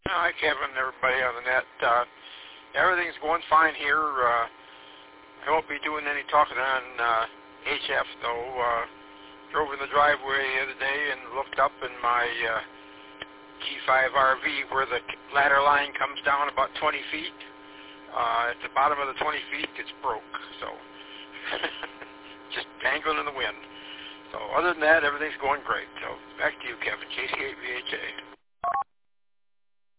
Hi, Kevin, everybody on the net. Everything's going fine here. I won't be doing any talking on HF, though. Drove in the driveway the other day and looked up in my G5 RV where the ladder line comes down about 20 feet. At the bottom of the 20 feet, it's broke. So just dangling in the wind. So other than that, everything's going great. So back to you, Kevin, KC8VHA.